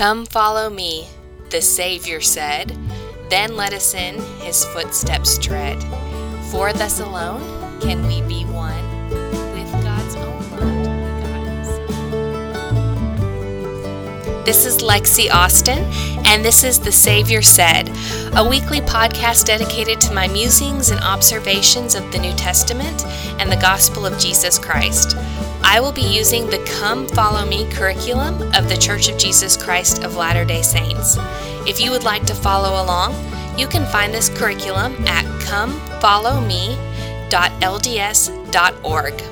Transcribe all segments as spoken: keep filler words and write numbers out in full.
"Come follow me," the Savior said, "then let us in his footsteps tread. For thus alone can we be one with God's own loved begotten Son." This is Lexi Austin, and this is The Savior Said, a weekly podcast dedicated to my musings and observations of the New Testament and the Gospel of Jesus Christ. I will be using the Come Follow Me curriculum of the Church of Jesus Christ of Latter-day Saints. If you would like to follow along, you can find this curriculum at come follow me dot l d s dot org.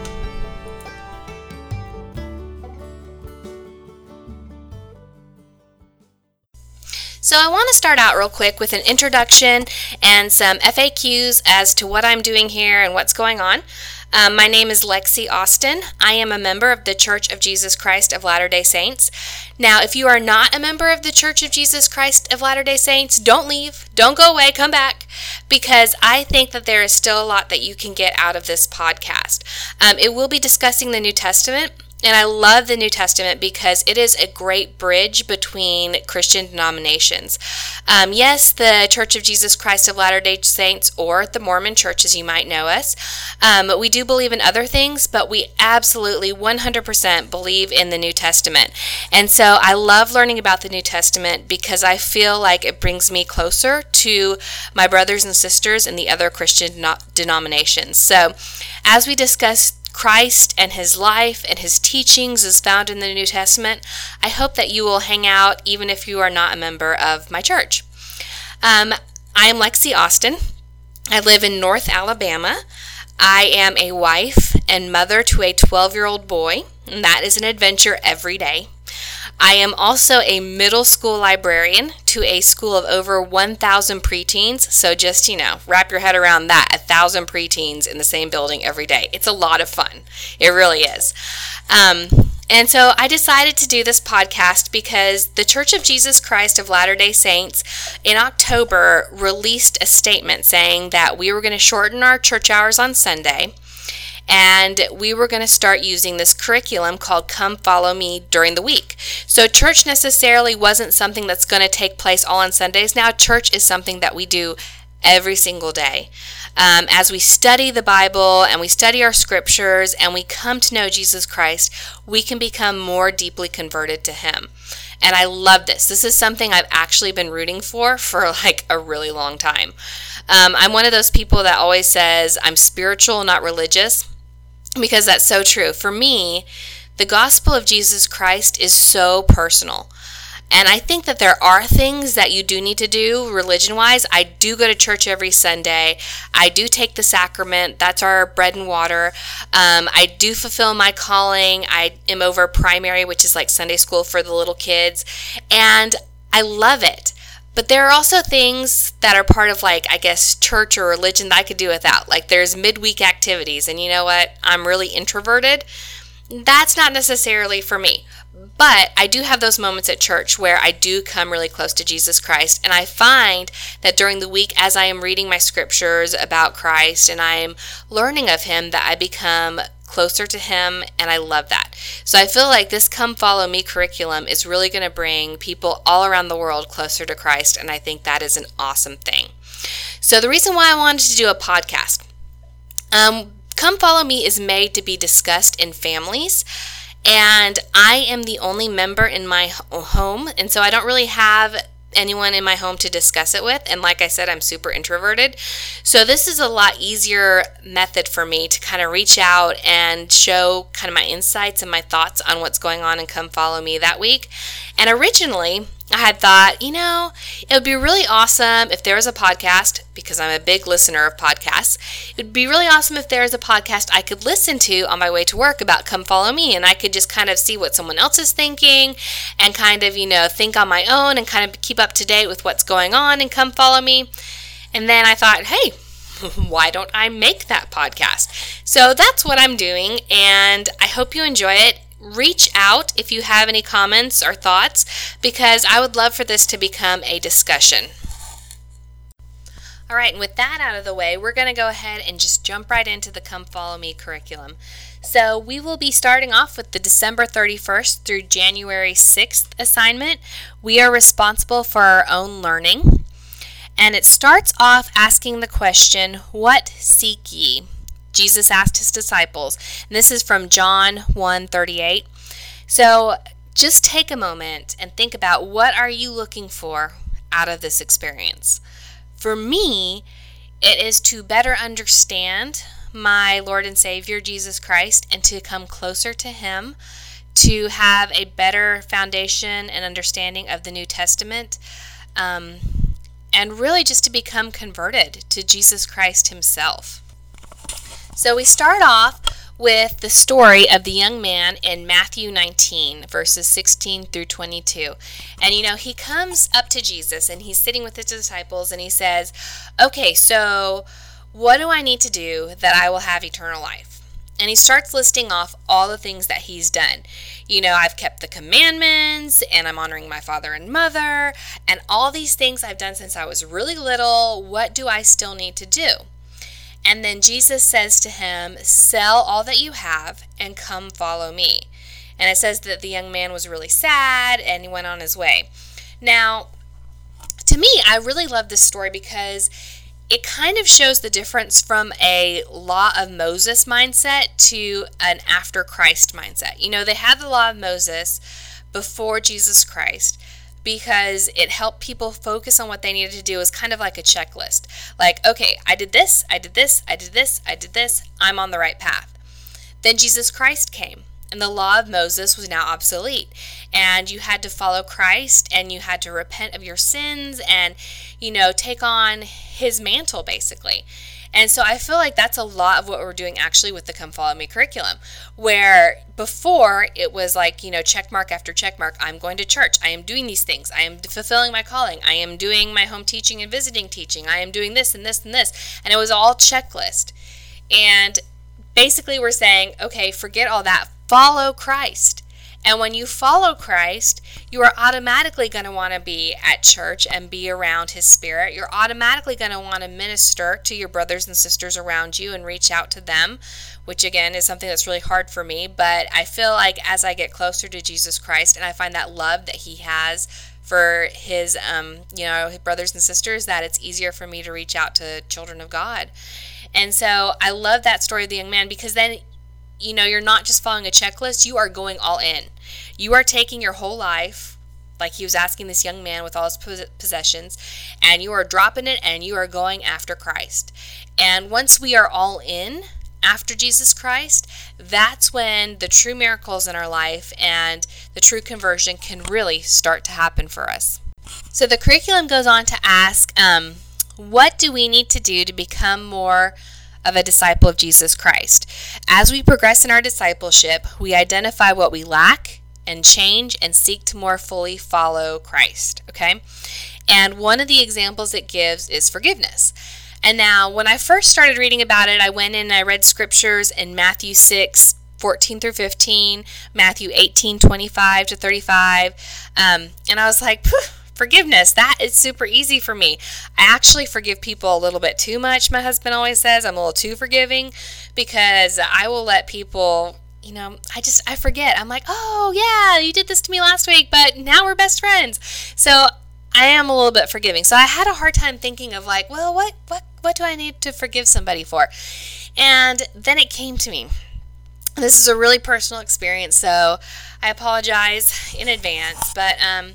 So I want to start out real quick with an introduction and some F A Qs as to what I'm doing here and what's going on. Um, my name is Lexi Austin. I am a member of the Church of Jesus Christ of Latter-day Saints. Now, if you are not a member of the Church of Jesus Christ of Latter-day Saints, don't leave, don't go away, come back, because I think that there is still a lot that you can get out of this podcast. Um, it will be discussing the New Testament. And I love the New Testament because it is a great bridge between Christian denominations. Um, yes, the Church of Jesus Christ of Latter-day Saints, or the Mormon Church as you might know us, um, we do believe in other things, but we absolutely one hundred percent believe in the New Testament. And so I love learning about the New Testament because I feel like it brings me closer to my brothers and sisters in the other Christian no- denominations. So as we discuss Christ and his life and his teachings is found in the New Testament, I hope that you will hang out even if you are not a member of my church. Um, I am Lexi Austin. I live in North Alabama. I am a wife and mother to a twelve-year-old boy, and that is an adventure every day. I am also a middle school librarian to a school of over one thousand preteens. So just, you know, wrap your head around that, one thousand preteens in the same building every day. It's a lot of fun. It really is. Um, and so I decided to do this podcast because the Church of Jesus Christ of Latter-day Saints in October released a statement saying that we were going to shorten our church hours on Sunday. And we were going to start using this curriculum called Come Follow Me during the week. So church necessarily wasn't something that's going to take place all on Sundays. Now church is something that we do every single day. Um, as we study the Bible and we study our scriptures and we come to know Jesus Christ, we can become more deeply converted to him. And I love this. This is something I've actually been rooting for for like a really long time. Um, I'm one of those people that always says I'm spiritual, not religious. Because that's so true. For me, the gospel of Jesus Christ is so personal. And I think that there are things that you do need to do religion-wise. I do go to church every Sunday. I do take the sacrament. That's our bread and water. Um, I do fulfill my calling. I am over primary, which is like Sunday school for the little kids. And I love it. But there are also things that are part of, like, I guess, church or religion that I could do without. Like, there's midweek activities, and you know what? I'm really introverted. That's not necessarily for me. But I do have those moments at church where I do come really close to Jesus Christ. And I find that during the week, as I am reading my scriptures about Christ and I am learning of him, that I become closer to him, and I love that. So I feel like this Come Follow Me curriculum is really going to bring people all around the world closer to Christ, and I think that is an awesome thing. So the reason why I wanted to do a podcast, um, Come Follow Me is made to be discussed in families, and I am the only member in my home, and so I don't really have anyone in my home to discuss it with. And like I said, I'm super introverted. So this is a lot easier method for me to kind of reach out and show kind of my insights and my thoughts on what's going on and Come Follow Me that week. And originally, I had thought, you know, it would be really awesome if there was a podcast, because I'm a big listener of podcasts. It would be really awesome if there was a podcast I could listen to on my way to work about Come Follow Me, and I could just kind of see what someone else is thinking and kind of, you know, think on my own and kind of keep up to date with what's going on and Come Follow Me. And then I thought, hey, why don't I make that podcast? So that's what I'm doing, and I hope you enjoy it. Reach out if you have any comments or thoughts, because I would love for this to become a discussion. All right, and with that out of the way, we're going to go ahead and just jump right into the Come Follow Me curriculum. So we will be starting off with the December thirty-first through January sixth assignment. We are responsible for our own learning. And it starts off asking the question, what seek ye? Jesus asked his disciples. And this is from John one thirty-eight. So just take a moment and think about, what are you looking for out of this experience? For me, it is to better understand my Lord and Savior, Jesus Christ, and to come closer to him, to have a better foundation and understanding of the New Testament, um, and really just to become converted to Jesus Christ himself. So we start off with the story of the young man in Matthew nineteen, verses sixteen through twenty-two. And you know, he comes up to Jesus and he's sitting with his disciples and he says, okay, so what do I need to do that I will have eternal life? And he starts listing off all the things that he's done. You know, I've kept the commandments, and I'm honoring my father and mother, and all these things I've done since I was really little. What do I still need to do? And then Jesus says to him, sell all that you have and come follow me. And it says that the young man was really sad and he went on his way. Now, to me, I really love this story because it kind of shows the difference from a law of Moses mindset to an after Christ mindset. You know, they had the law of Moses before Jesus Christ because it helped people focus on what they needed to do. It was kind of like a checklist. Like, okay, I did this, I did this, I did this, I did this, I'm on the right path. Then Jesus Christ came. And the law of Moses was now obsolete. And you had to follow Christ, and you had to repent of your sins and, you know, take on his mantle, basically. And so I feel like that's a lot of what we're doing actually with the Come Follow Me curriculum, where before it was like, you know, check mark after check mark. I'm going to church. I am doing these things. I am fulfilling my calling. I am doing my home teaching and visiting teaching. I am doing this and this and this. And it was all checklist. And basically we're saying, okay, forget all that. Follow Christ. And when you follow Christ, you are automatically going to want to be at church and be around his spirit. You're automatically going to want to minister to your brothers and sisters around you and reach out to them, which again is something that's really hard for me. But I feel like as I get closer to Jesus Christ and I find that love that he has for his, um, you know, his brothers and sisters, that it's easier for me to reach out to children of God. And so I love that story of the young man because then, you know, you're not just following a checklist, you are going all in. You are taking your whole life, like he was asking this young man with all his possessions, and you are dropping it and you are going after Christ. And once we are all in after Jesus Christ, that's when the true miracles in our life and the true conversion can really start to happen for us. So the curriculum goes on to ask, um, what do we need to do to become more of a disciple of Jesus Christ? As we progress in our discipleship, we identify what we lack and change and seek to more fully follow Christ, okay? And one of the examples it gives is forgiveness. And now, when I first started reading about it, I went in and I read scriptures in Matthew six, fourteen through fifteen, Matthew eighteen, twenty-five to thirty-five, um, and I was like, Phew, forgiveness, that is super easy for me. I actually forgive people a little bit too much. My husband always says I'm a little too forgiving because I will let people, you know, I just, I forget. I'm like, oh yeah, you did this to me last week, but now we're best friends. So I am a little bit forgiving. So I had a hard time thinking of like, well, what, what, what do I need to forgive somebody for? And then it came to me. This is a really personal experience, so I apologize in advance, but, um,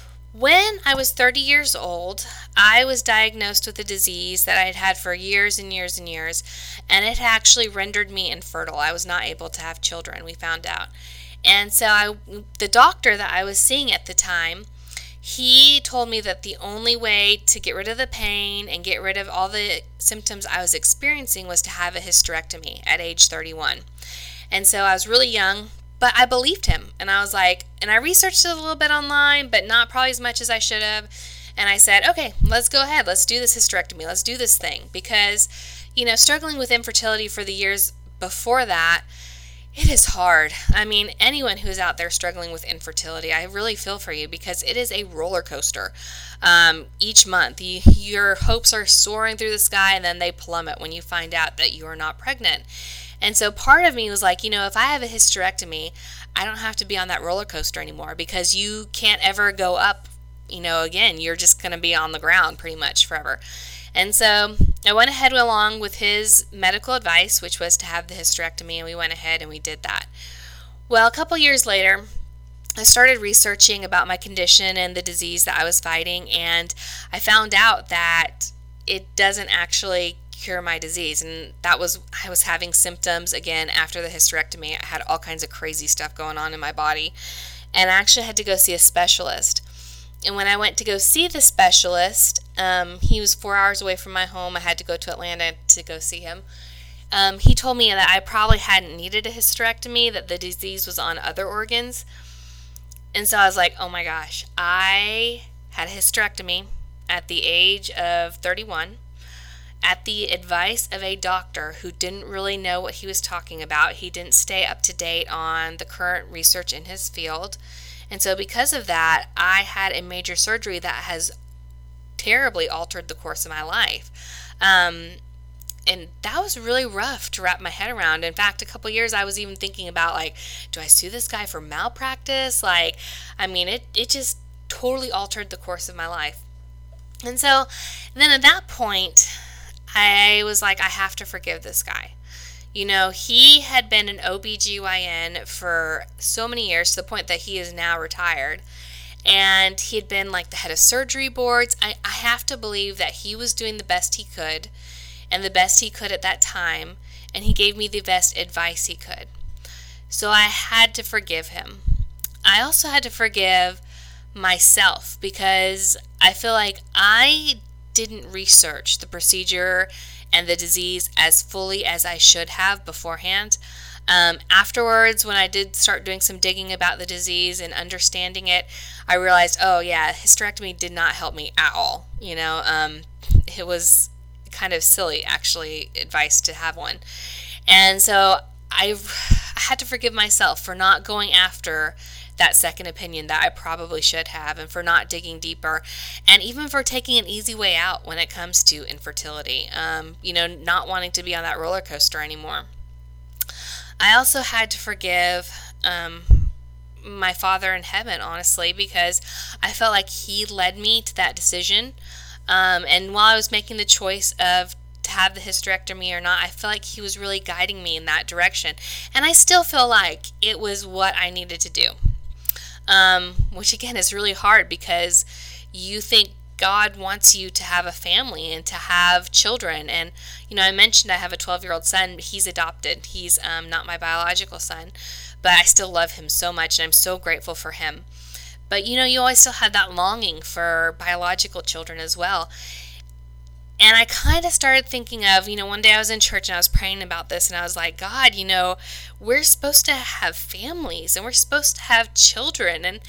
when I was thirty years old, I was diagnosed with a disease that I had had for years and years and years, and it actually rendered me infertile. I was not able to have children, we found out. And so I, the doctor that I was seeing at the time, he told me that the only way to get rid of the pain and get rid of all the symptoms I was experiencing was to have a hysterectomy at age thirty-one. And so I was really young, but I believed him, and I was like, and I researched it a little bit online, but not probably as much as I should have, and I said, okay, let's go ahead, let's do this hysterectomy, let's do this thing, because, you know, struggling with infertility for the years before that, it is hard. I mean, anyone who's out there struggling with infertility, I really feel for you, because it is a roller coaster. Um, each month, you, your hopes are soaring through the sky, and then they plummet when you find out that you are not pregnant. And so part of me was like, you know, if I have a hysterectomy, I don't have to be on that roller coaster anymore, because you can't ever go up, you know, again. You're just going to be on the ground pretty much forever. And so I went ahead along with his medical advice, which was to have the hysterectomy, and we went ahead and we did that. Well, a couple years later, I started researching about my condition and the disease that I was fighting, and I found out that it doesn't actually cure my disease. And that was, I was having symptoms again after the hysterectomy. I had all kinds of crazy stuff going on in my body, and I actually had to go see a specialist. And when I went to go see the specialist, um, he was four hours away from my home. I had to go to Atlanta to go see him. Um, he told me that I probably hadn't needed a hysterectomy, that the disease was on other organs. And so I was like, oh my gosh, I had a hysterectomy at the age of thirty-one, at the advice of a doctor who didn't really know what he was talking about. He didn't stay up to date on the current research in his field. And so because of that, I had a major surgery that has terribly altered the course of my life. Um, and that was really rough to wrap my head around. In fact, a couple years I was even thinking about, like, do I sue this guy for malpractice? Like, I mean, it, it just totally altered the course of my life. And so then at that point, I was like, I have to forgive this guy. You know, he had been an O B G Y N for so many years, to the point that he is now retired. And he had been like the head of surgery boards. I, I have to believe that he was doing the best he could, and the best he could at that time. And he gave me the best advice he could. So I had to forgive him. I also had to forgive myself, because I feel like I didn't research the procedure and the disease as fully as I should have beforehand. Um, afterwards, when I did start doing some digging about the disease and understanding it, I realized, oh yeah, hysterectomy did not help me at all. You know, um, it was kind of silly, actually, advice to have one. And so I, I had to forgive myself for not going after that second opinion that I probably should have, and for not digging deeper, and even for taking an easy way out when it comes to infertility, um, you know, not wanting to be on that roller coaster anymore. I also had to forgive um, my Father in heaven, honestly, because I felt like he led me to that decision. Um, and while I was making the choice of to have the hysterectomy or not, I felt like he was really guiding me in that direction. And I still feel like it was what I needed to do. Um, which again is really hard, because you think God wants you to have a family and to have children. And, you know, I mentioned I have a twelve-year-old son. He's adopted. He's um, not my biological son, but I still love him so much, and I'm so grateful for him. But, you know, you always still have that longing for biological children as well. And I kind of started thinking of, you know, one day I was in church and I was praying about this, and I was like, God, you know, we're supposed to have families and we're supposed to have children. And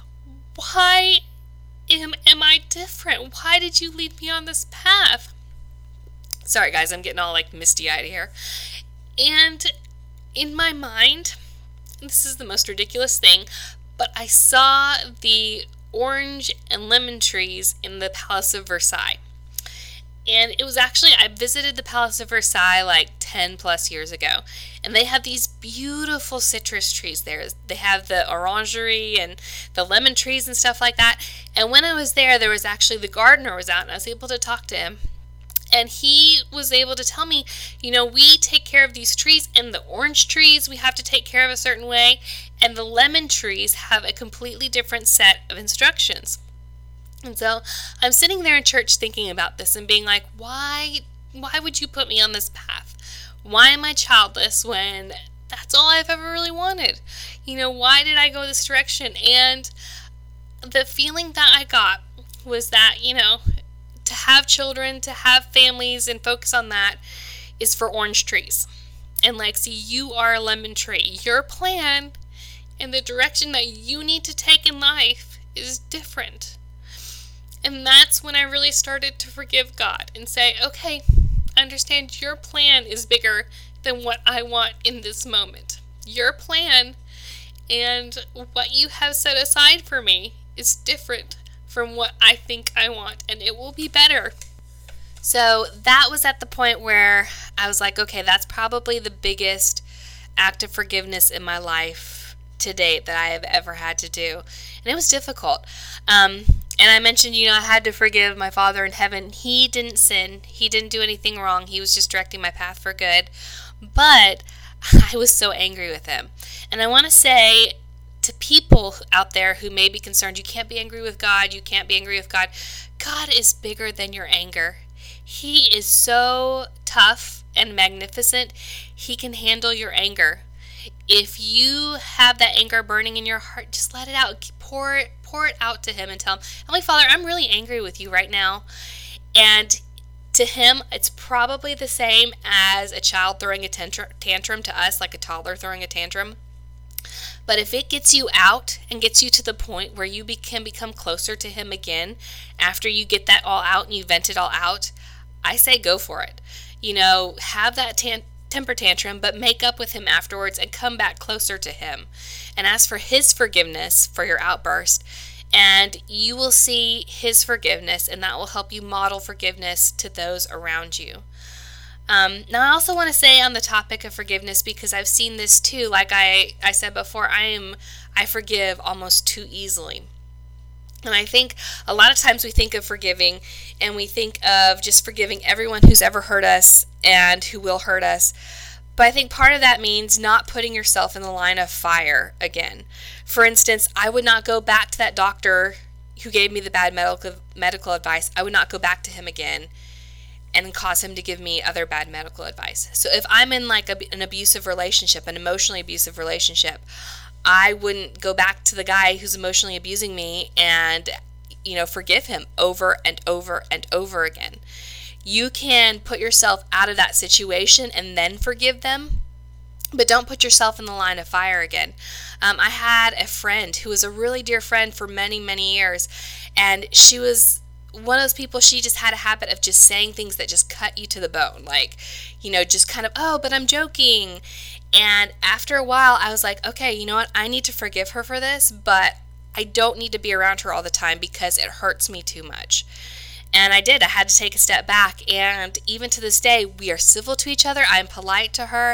why am, am I different? Why did you lead me on this path? Sorry, guys, I'm getting all like misty-eyed here. And in my mind, this is the most ridiculous thing, but I saw the orange and lemon trees in the Palace of Versailles. And it was actually, I visited the Palace of Versailles like ten plus years ago. And they have these beautiful citrus trees there. They have the orangery and the lemon trees and stuff like that. And when I was there, there was actually, the gardener was out, and I was able to talk to him. And he was able to tell me, you know, we take care of these trees, and the orange trees we have to take care of a certain way. And the lemon trees have a completely different set of instructions. And so I'm sitting there in church thinking about this and being like, why, why would you put me on this path? Why am I childless when that's all I've ever really wanted? You know, why did I go this direction? And the feeling that I got was that, you know, to have children, to have families and focus on that is for orange trees. And Lexi, you are a lemon tree. Your plan and the direction that you need to take in life is different. And that's when I really started to forgive God and say, okay, I understand your plan is bigger than what I want in this moment. Your plan and what you have set aside for me is different from what I think I want, and it will be better. So that was at the point where I was like, okay, that's probably the biggest act of forgiveness in my life to date that I have ever had to do. And it was difficult. Um, and I mentioned, you know, I had to forgive my Father in heaven. He didn't sin. He didn't do anything wrong. He was just directing my path for good. But I was so angry with him. And I want to say to people out there who may be concerned, you can't be angry with God. You can't be angry with God. God is bigger than your anger. He is so tough and magnificent. He can handle your anger. If you have that anger burning in your heart, just let it out. Pour it, pour it out to him and tell him, Heavenly Father, I'm really angry with you right now. And to him, it's probably the same as a child throwing a tantrum to us, like a toddler throwing a tantrum. But if it gets you out and gets you to the point where you be- can become closer to him again, after you get that all out and you vent it all out, I say go for it. You know, have that tan- temper tantrum, but make up with him afterwards and come back closer to him and ask for his forgiveness for your outburst. And you will see his forgiveness, and that will help you model forgiveness to those around you. Um, now, I also want to say on the topic of forgiveness, because I've seen this too, like I, I said before, I am I forgive almost too easily. And I think a lot of times we think of forgiving and we think of just forgiving everyone who's ever hurt us and who will hurt us. But I think part of that means not putting yourself in the line of fire again. For instance, I would not go back to that doctor who gave me the bad medical medical advice. I would not go back to him again and cause him to give me other bad medical advice. So if I'm in like a, an abusive relationship, an emotionally abusive relationship, I wouldn't go back to the guy who's emotionally abusing me and, you know, forgive him over and over and over again. You can put yourself out of that situation and then forgive them, but don't put yourself in the line of fire again. Um, I had a friend who was a really dear friend for many, many years, and she was one of those people, she just had a habit of just saying things that just cut you to the bone. Like, you know, just kind of, oh, but I'm joking. And after a while, I was like, okay, you know what? I need to forgive her for this, but I don't need to be around her all the time because it hurts me too much. And I did. I had to take a step back. And even to this day, we are civil to each other. I'm polite to her.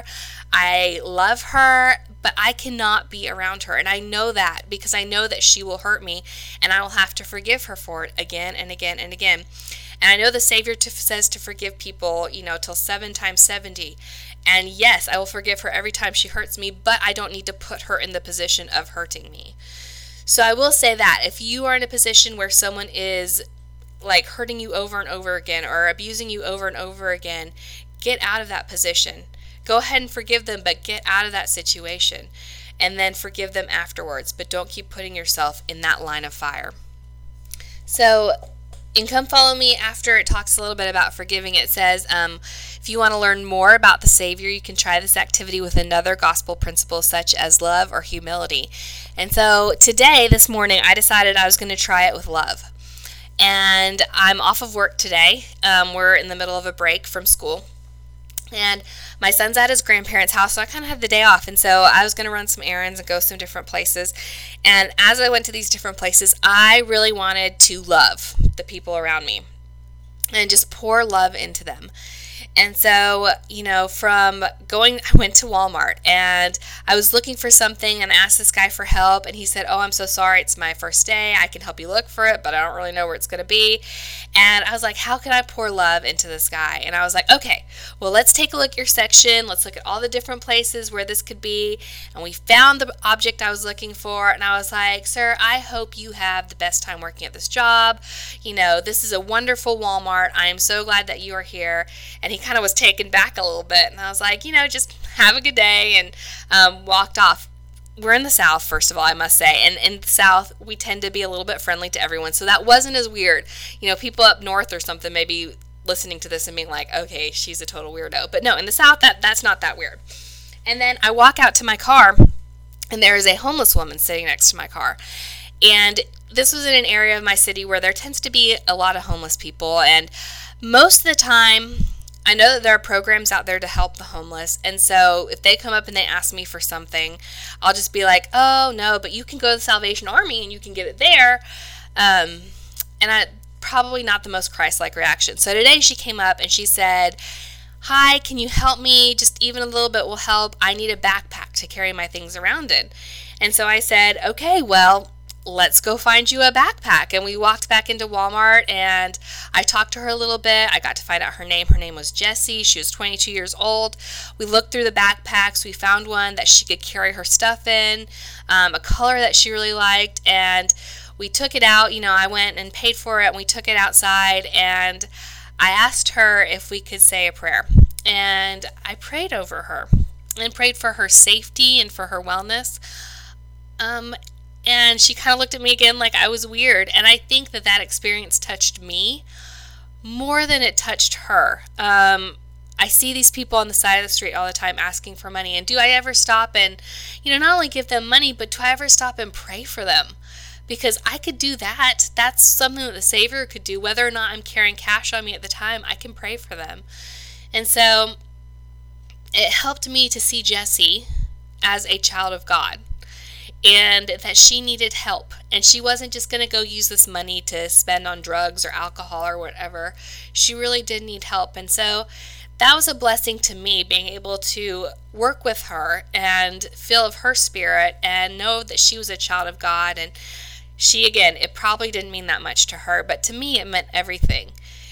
I love her, but I cannot be around her. And I know that because I know that she will hurt me and I will have to forgive her for it again and again and again. And I know the Savior to, says to forgive people, you know, till seven times seventy. And yes, I will forgive her every time she hurts me, but I don't need to put her in the position of hurting me. So I will say that if you are in a position where someone is like hurting you over and over again or abusing you over and over again, get out of that position. Go ahead and forgive them, but get out of that situation and then forgive them afterwards. But don't keep putting yourself in that line of fire. So in Come Follow Me, after it talks a little bit about forgiving, it says, um, if you want to learn more about the Savior, you can try this activity with another gospel principle such as love or humility. And so today, this morning, I decided I was going to try it with love. And I'm off of work today. Um, we're in the middle of a break from school. And my son's at his grandparents' house, so I kind of had the day off. And so I was going to run some errands and go some different places. And as I went to these different places, I really wanted to love the people around me and just pour love into them. And so, you know, from going, I went to Walmart and I was looking for something and asked this guy for help. And he said, oh, I'm so sorry. It's my first day. I can help you look for it, but I don't really know where it's going to be. And I was like, how can I pour love into this guy? And I was like, okay, well, let's take a look at your section. Let's look at all the different places where this could be. And we found the object I was looking for. And I was like, sir, I hope you have the best time working at this job. You know, this is a wonderful Walmart. I am so glad that you are here. And he kind of was taken back a little bit, and I was like, you know, just have a good day, and um, walked off. We're in the South, first of all, I must say, and in the South, we tend to be a little bit friendly to everyone, so that wasn't as weird. You know, people up north or something may be listening to this and being like, okay, she's a total weirdo, but no, in the South, that that's not that weird. And then I walk out to my car, and there is a homeless woman sitting next to my car, and this was in an area of my city where there tends to be a lot of homeless people, and most of the time, I know that there are programs out there to help the homeless, and so if they come up and they ask me for something, I'll just be like, oh, no, but you can go to the Salvation Army and you can get it there. Um, and I probably not the most Christ-like reaction. So today she came up and she said, "Hi, can you help me? Just even a little bit will help. I need a backpack to carry my things around in." And so I said, "Okay, well, let's go find you a backpack." And we walked back into Walmart and I talked to her a little bit. I got to find out her name. Her name was Jessie. She was twenty-two years old. We looked through the backpacks. We found one that she could carry her stuff in, um, a color that she really liked. And we took it out. You know, I went and paid for it and we took it outside, and I asked her if we could say a prayer. And I prayed over her and prayed for her safety and for her wellness. Um, And she kind of looked at me again like I was weird. And I think that that experience touched me more than it touched her. Um, I see these people on the side of the street all the time asking for money. And do I ever stop and, you know, not only give them money, but do I ever stop and pray for them? Because I could do that. That's something that the Savior could do. Whether or not I'm carrying cash on me at the time, I can pray for them. And so it helped me to see Jessie as a child of God, and that she needed help. And she wasn't just going to go use this money to spend on drugs or alcohol or whatever. She really did need help. And so that was a blessing to me, being able to work with her and feel of her spirit and know that she was a child of God. And she, again, it probably didn't mean that much to her, but to me it meant everything.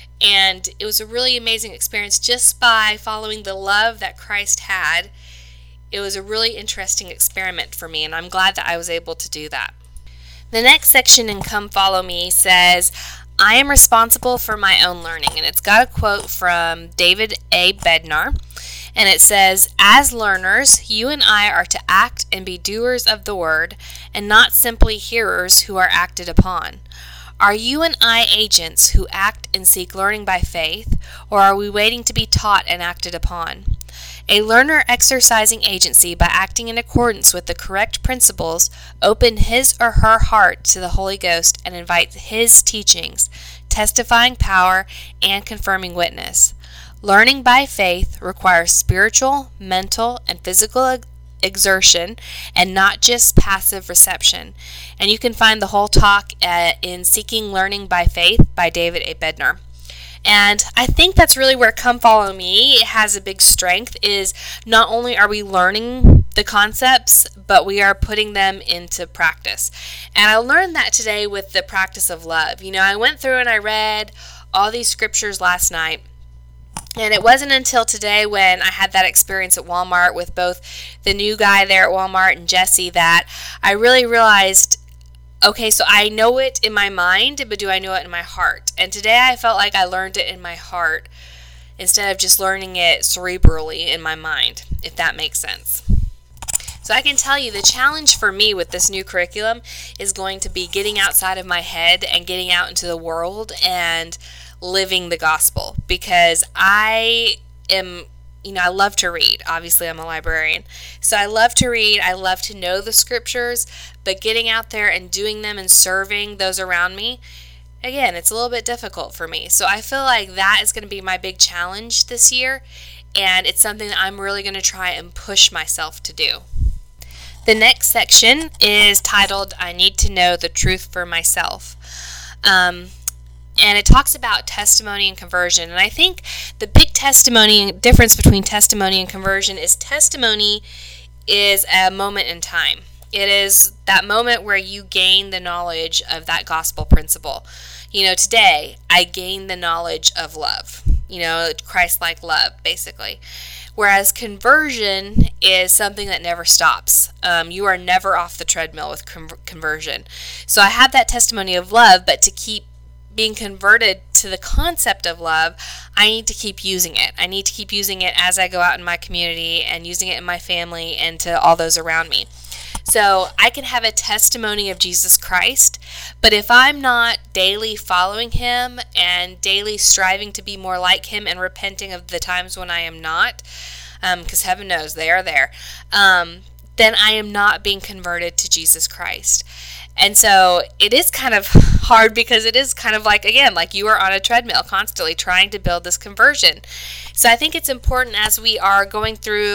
And it was a really amazing experience just by following the love that Christ had. It was a really interesting experiment for me, and I'm glad that I was able to do that. The next section in Come Follow Me says, "I am responsible for my own learning." And it's got a quote from David A. Bednar. And it says, "As learners, you and I are to act and be doers of the word, and not simply hearers who are acted upon. Are you and I agents who act and seek learning by faith, or are we waiting to be taught and acted upon? A learner exercising agency by acting in accordance with the correct principles open his or her heart to the Holy Ghost and invite his teachings, testifying power, and confirming witness. Learning by faith requires spiritual, mental, and physical exertion and not just passive reception." And you can find the whole talk at, in Seeking Learning by Faith by David A. Bednar. And I think that's really where Come Follow Me has a big strength, is not only are we learning the concepts, but we are putting them into practice. And I learned that today with the practice of love. You know, I went through and I read all these scriptures last night. And it wasn't until today when I had that experience at Walmart with both the new guy there at Walmart and Jessie that I really realized, okay, so I know it in my mind, but do I know it in my heart? And today I felt like I learned it in my heart instead of just learning it cerebrally in my mind, if that makes sense. So I can tell you the challenge for me with this new curriculum is going to be getting outside of my head and getting out into the world and living the gospel, because I am, you know, I love to read. Obviously, I'm a librarian. So I love to read. I love to know the scriptures, but getting out there and doing them and serving those around me, again, it's a little bit difficult for me. So I feel like that is going to be my big challenge this year, and it's something that I'm really going to try and push myself to do. The next section is titled, "I Need to Know the Truth for Myself." Um, And it talks about testimony and conversion. And I think the big testimony difference between testimony and conversion is testimony is a moment in time. It is that moment where you gain the knowledge of that gospel principle. You know, today I gained the knowledge of love, you know, Christ-like love, basically. Whereas conversion is something that never stops. Um, you are never off the treadmill with con- conversion. So I have that testimony of love, but to keep being converted to the concept of love, I need to keep using it. I need to keep using it as I go out in my community and using it in my family and to all those around me. So I can have a testimony of Jesus Christ, but if I'm not daily following him and daily striving to be more like him and repenting of the times when I am not, because um, heaven knows they are there, um, then I am not being converted to Jesus Christ. And so it is kind of hard, because it is kind of like, again, like you are on a treadmill constantly trying to build this conversion. So I think it's important as we are going through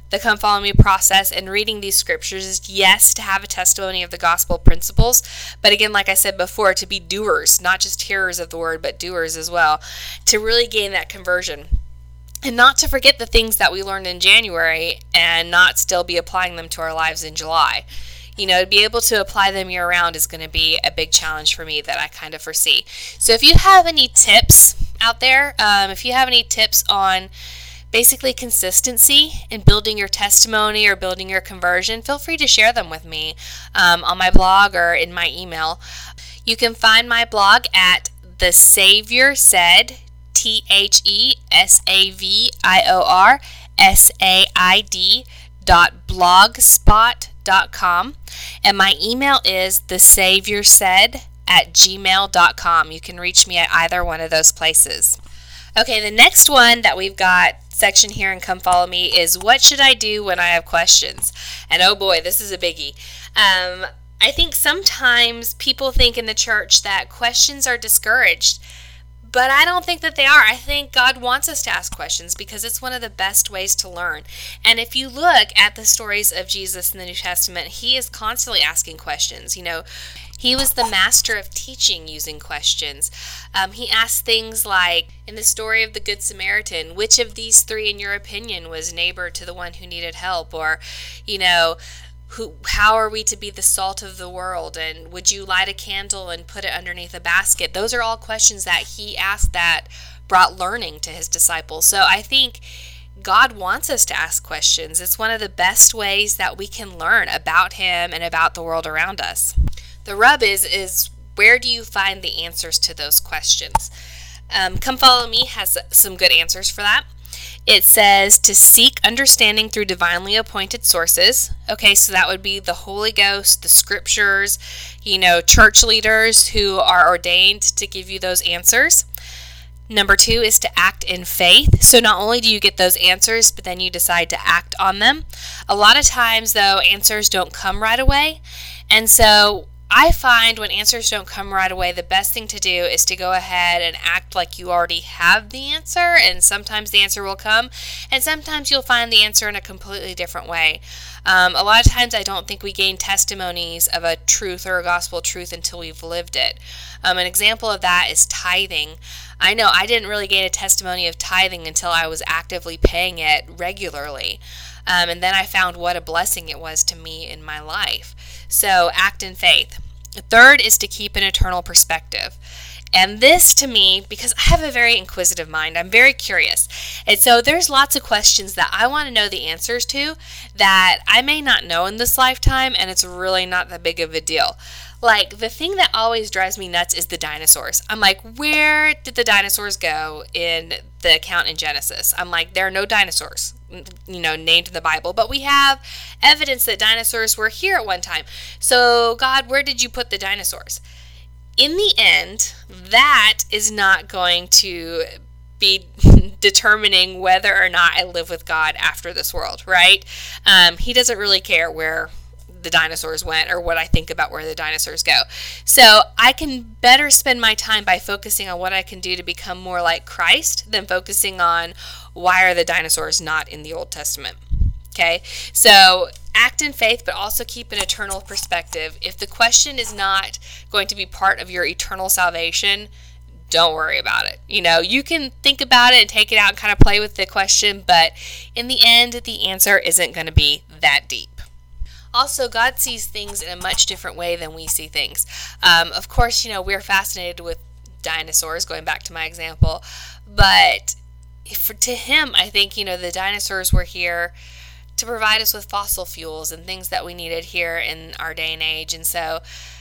the Come Follow Me process and reading these scriptures is, yes, to have a testimony of the gospel principles, but again, like I said before, to be doers, not just hearers of the word, but doers as well, to really gain that conversion. And not to forget the things that we learned in January and not still be applying them to our lives in July. You know, to be able to apply them year round is going to be a big challenge for me that I kind of foresee. So if you have any tips out there, um, if you have any tips on basically consistency in building your testimony or building your conversion, feel free to share them with me um, on my blog or in my email. You can find my blog at The Savior Said, T H E S A V I O R S A I D dot blogspot dot com, and my email is thesaviorsaid at gmail dot com. You can reach me at either one of those places. Okay, the next one that we've got section here in Come Follow Me is what should I do when I have questions? And oh boy, this is a biggie. Um, I think sometimes people think in the church that questions are discouraged, but I don't think that they are. I think God wants us to ask questions because it's one of the best ways to learn. And if you look at the stories of Jesus in the New Testament, he is constantly asking questions. You know, he was the master of teaching using questions. Um, he asked things like, in the story of the Good Samaritan, which of these three, in your opinion, was neighbor to the one who needed help? Or, you know, Who, how are we to be the salt of the world? And would you light a candle and put it underneath a basket? Those are all questions that he asked that brought learning to his disciples. So I think God wants us to ask questions. It's one of the best ways that we can learn about him and about the world around us. The rub is, is where do you find the answers to those questions? Um, Come Follow Me has some good answers for that. It says to seek understanding through divinely appointed sources. Okay, so that would be the Holy Ghost, the scriptures, you know, church leaders who are ordained to give you those answers. Number two is to act in faith. So not only do you get those answers, but then you decide to act on them. A lot of times, though, answers don't come right away. And so I find when answers don't come right away, the best thing to do is to go ahead and act like you already have the answer, and sometimes the answer will come, and sometimes you'll find the answer in a completely different way. Um, a lot of times I don't think we gain testimonies of a truth or a gospel truth until we've lived it. Um, an example of that is tithing. I know I didn't really gain a testimony of tithing until I was actively paying it regularly. Um, and then I found what a blessing it was to me in my life. So act in faith. Third is to keep an eternal perspective. And this to me, because I have a very inquisitive mind, I'm very curious. And so there's lots of questions that I want to know the answers to that I may not know in this lifetime, and it's really not that big of a deal. Like, the thing that always drives me nuts is the dinosaurs. I'm like, where did the dinosaurs go in the account in Genesis? I'm like, there are no dinosaurs, you know, named in the Bible, but we have evidence that dinosaurs were here at one time. So, God, where did you put the dinosaurs? In the end, that is not going to be determining whether or not I live with God after this world, right? Um, he doesn't really care where the dinosaurs went or what I think about where the dinosaurs go. So I can better spend my time by focusing on what I can do to become more like Christ than focusing on why are the dinosaurs not in the Old Testament. Okay, so act in faith, but also keep an eternal perspective. If the question is not going to be part of your eternal salvation, don't worry about it. You know, you can think about it and take it out and kind of play with the question, but in the end, the answer isn't going to be that deep. Also, God sees things in a much different way than we see things. Um, of course, you know, we're fascinated with dinosaurs, going back to my example, but for, to him, I think, you know, the dinosaurs were here to provide us with fossil fuels and things that we needed here in our day and age. And so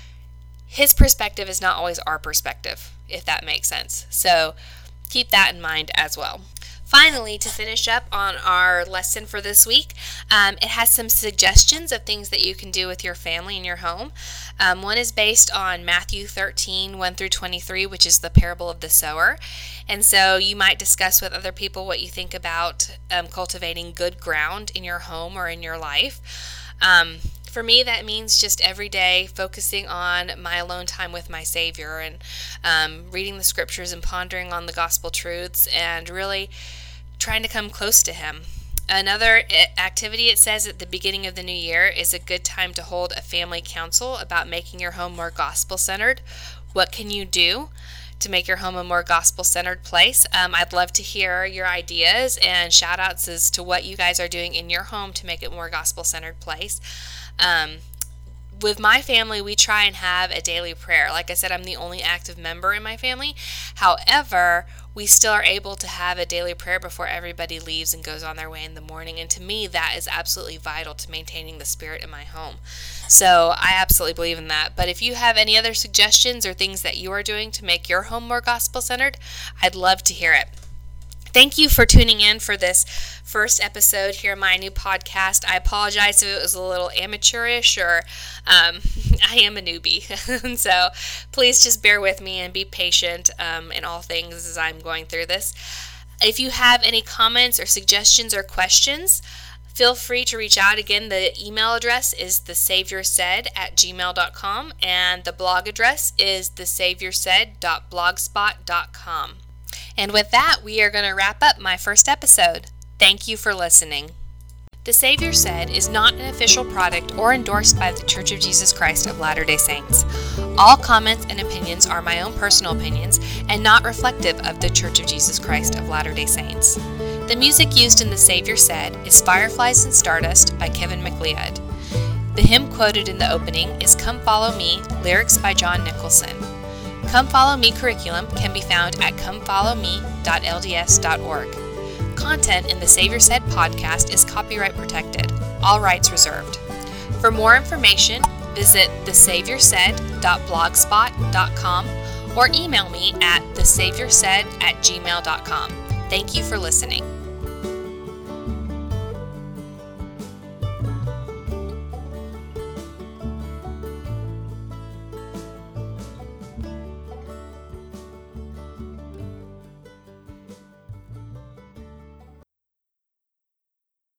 his perspective is not always our perspective, if that makes sense. So keep that in mind as well. Finally, to finish up on our lesson for this week, um, it has some suggestions of things that you can do with your family in your home. Um, one is based on Matthew thirteen, one through twenty-three, which is the parable of the sower. And so you might discuss with other people what you think about um, cultivating good ground in your home or in your life. Um, For me, that means just every day focusing on my alone time with my Savior and um, reading the scriptures and pondering on the gospel truths and really trying to come close to Him. Another activity, it says at the beginning of the new year, is a good time to hold a family council about making your home more gospel-centered. What can you do to make your home a more gospel-centered place? Um, I'd love to hear your ideas and shout-outs as to what you guys are doing in your home to make it a more gospel-centered place. Um, With my family, we try and have a daily prayer. Like I said, I'm the only active member in my family. However, we still are able to have a daily prayer before everybody leaves and goes on their way in the morning. And to me, that is absolutely vital to maintaining the spirit in my home. So I absolutely believe in that. But if you have any other suggestions or things that you are doing to make your home more gospel-centered, I'd love to hear it. Thank you for tuning in for this first episode here in my new podcast. I apologize if it was a little amateurish or um, I am a newbie. So please just bear with me and be patient um, in all things as I'm going through this. If you have any comments or suggestions or questions, feel free to reach out. Again, the email address is the savior said at gmail dot com and the blog address is the savior said dot blogspot dot com. And with that, we are going to wrap up my first episode. Thank you for listening. The Savior Said is not an official product or endorsed by the Church of Jesus Christ of Latter-day Saints. All comments and opinions are my own personal opinions and not reflective of the Church of Jesus Christ of Latter-day Saints. The music used in The Savior Said is Fireflies and Stardust by Kevin MacLeod. The hymn quoted in the opening is Come Follow Me, lyrics by John Nicholson. Come Follow Me curriculum can be found at come follow me dot l d s dot org. Content in the Savior Said podcast is copyright protected, all rights reserved. For more information, visit the savior said dot blogspot dot com or email me at the savior said at gmail dot com. Thank you for listening.